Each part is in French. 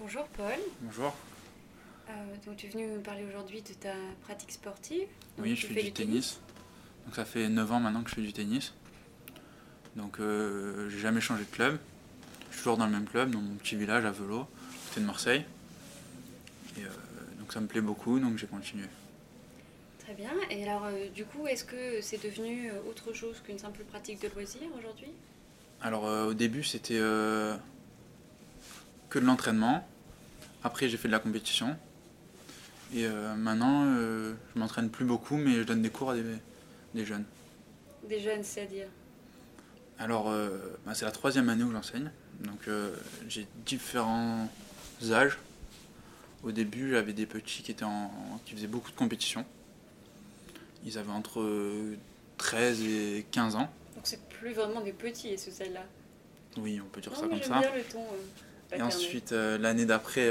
Bonjour Paul. Bonjour. Donc tu es venu me parler aujourd'hui de ta pratique sportive. Donc, Oui, tu je fais fais du tennis. Donc ça fait 9 ans maintenant que je fais du tennis. Donc j'ai jamais changé de club. Je suis toujours dans le même club, dans mon petit village à Velot, côté de Marseille. Et donc ça me plaît beaucoup, donc j'ai continué. Très bien. Et alors du coup, est-ce que c'est devenu autre chose qu'une simple pratique de loisir aujourd'hui? Alors au début c'était que de l'entraînement. Après j'ai fait de la compétition. Et maintenant je m'entraîne plus beaucoup, mais je donne des cours à des jeunes. Des jeunes, c'est-à-dire? Alors c'est la troisième année où j'enseigne. Donc j'ai différents âges. Au début, j'avais des petits qui faisaient beaucoup de compétitions. Ils avaient entre 13 et 15 ans. Donc c'est plus vraiment des petits, ce celle-là. Oui, on peut dire Non, ça mais comme j'aime ça. bien le ton Et paternel. ensuite, l'année d'après,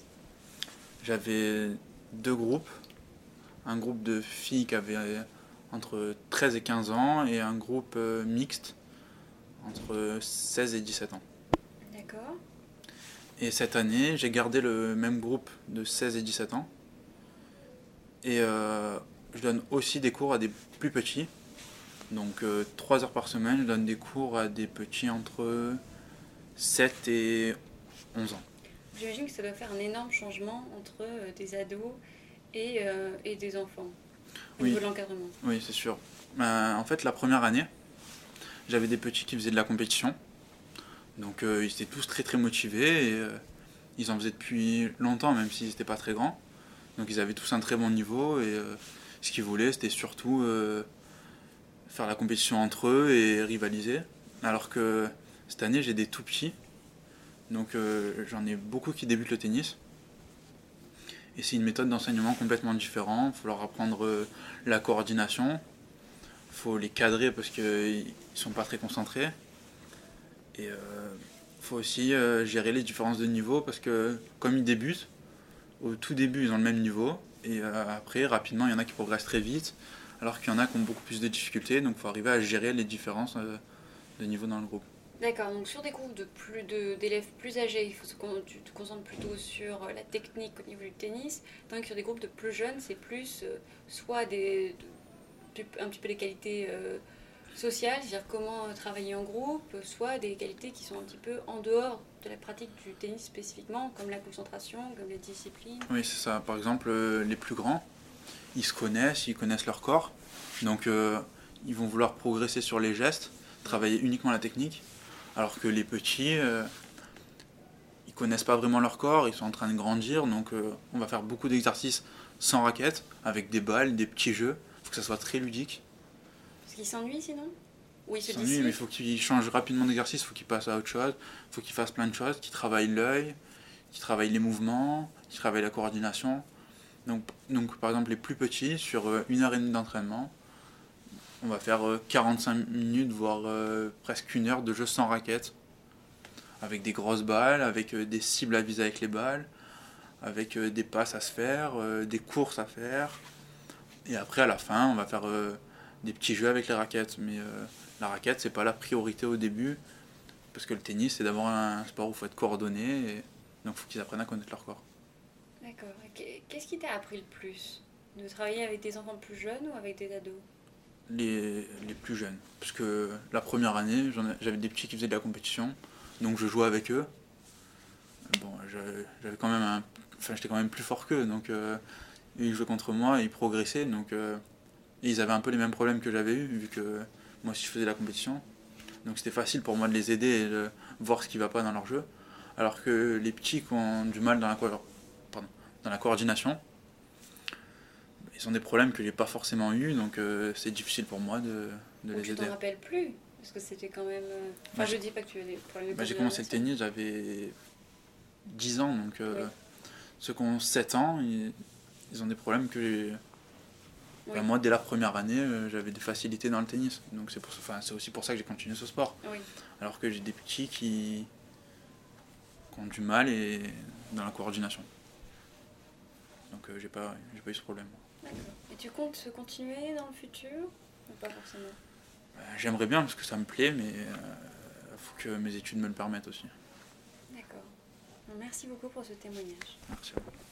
j'avais deux groupes. Un groupe de filles qui avaient entre 13 et 15 ans et un groupe mixte entre 16 et 17 ans. D'accord. Et cette année, j'ai gardé le même groupe de 16 et 17 ans. Et je donne aussi des cours à des plus petits. Donc 3 heures par semaine, je donne des cours à des petits entre 7 et 11 ans. J'imagine que ça doit faire un énorme changement entre des ados et des enfants au Oui, niveau de l'encadrement. oui, c'est sûr. En fait, la première année, j'avais des petits qui faisaient de la compétition. Donc ils étaient tous très très motivés et ils en faisaient depuis longtemps, même s'ils n'étaient pas très grands. Donc ils avaient tous un très bon niveau et ce qu'ils voulaient, c'était surtout faire la compétition entre eux et rivaliser. Alors que cette année, j'ai des tout petits. Donc j'en ai beaucoup qui débutent le tennis. Et c'est une méthode d'enseignement complètement différente. Il faut leur apprendre la coordination. Il faut les cadrer parce qu'ils ne sont pas très concentrés. Et il faut aussi gérer les différences de niveau parce que comme ils débutent, au tout début ils ont le même niveau. Et après, rapidement, il y en a qui progressent très vite. Alors qu'il y en a qui ont beaucoup plus de difficultés. Donc il faut arriver à gérer les différences de niveau dans le groupe. D'accord, donc sur des groupes d'élèves plus âgés, tu te concentres plutôt sur la technique au niveau du tennis, tandis que sur des groupes de plus jeunes, c'est plus soit un petit peu des qualités sociales, c'est-à-dire comment travailler en groupe, soit des qualités qui sont un petit peu en dehors de la pratique du tennis spécifiquement, comme la concentration, comme les disciplines. Oui, c'est ça. Par exemple, les plus grands, ils connaissent leur corps. Donc ils vont vouloir progresser sur les gestes, travailler uniquement la technique. Alors que les petits, ils connaissent pas vraiment leur corps, ils sont en train de grandir. Donc on va faire beaucoup d'exercices sans raquette, avec des balles, des petits jeux. Il faut que ça soit très ludique. Parce qu'ils s'ennuient sinon? Ou ils se Ils s'ennuient, mais il dissipent? faut qu'ils changent rapidement d'exercice, il faut qu'ils passent à autre chose. Il faut qu'ils fassent plein de choses, qu'ils travaillent l'œil, qu'ils travaillent les mouvements, qu'ils travaillent la coordination. Donc par exemple, les plus petits, sur 1 heure et demie d'entraînement, on va faire 45 minutes, voire presque 1 heure de jeu sans raquette, avec des grosses balles, avec des cibles à viser avec les balles, avec des passes à se faire, des courses à faire. Et après, à la fin, on va faire des petits jeux avec les raquettes. Mais la raquette, c'est pas la priorité au début, parce que le tennis, c'est d'abord un sport où il faut être coordonné, et donc il faut qu'ils apprennent à connaître leur corps. D'accord. Qu'est-ce qui t'a appris le plus? De travailler avec des enfants plus jeunes ou avec des ados? Les plus jeunes. Parce que la première année, j'avais des petits qui faisaient de la compétition, donc je jouais avec eux. Bon, j'avais quand même enfin, j'étais quand même plus fort qu'eux, donc ils jouaient contre moi, ils progressaient, donc et ils avaient un peu les mêmes problèmes que j'avais eu, vu que moi aussi je faisais de la compétition. Donc c'était facile pour moi de les aider et de voir ce qui va pas dans leur jeu. Alors que les petits qui ont du mal dans la coordination, ils ont des problèmes que j'ai pas forcément eu, donc c'est difficile pour moi de Ou les tu t'en aider. rappelles plus? Parce que c'était quand même. Enfin, Bah, je dis pas que tu as des problèmes de j'ai commencé le coordination. tennis, j'avais 10 ans, donc Oui. ceux qui ont 7 ans, ils ont des problèmes que j'ai. Oui. Enfin, moi, dès la première année, j'avais des facilités dans le tennis, donc c'est aussi pour ça que j'ai continué ce sport. Oui. Alors que j'ai des petits qui ont du mal dans la coordination. Donc j'ai pas eu ce problème. D'accord. Et tu comptes continuer dans le futur? Ou pas forcément? J'aimerais bien parce que ça me plaît, mais il faut que mes études me le permettent aussi. D'accord. Merci beaucoup pour ce témoignage. Merci à vous.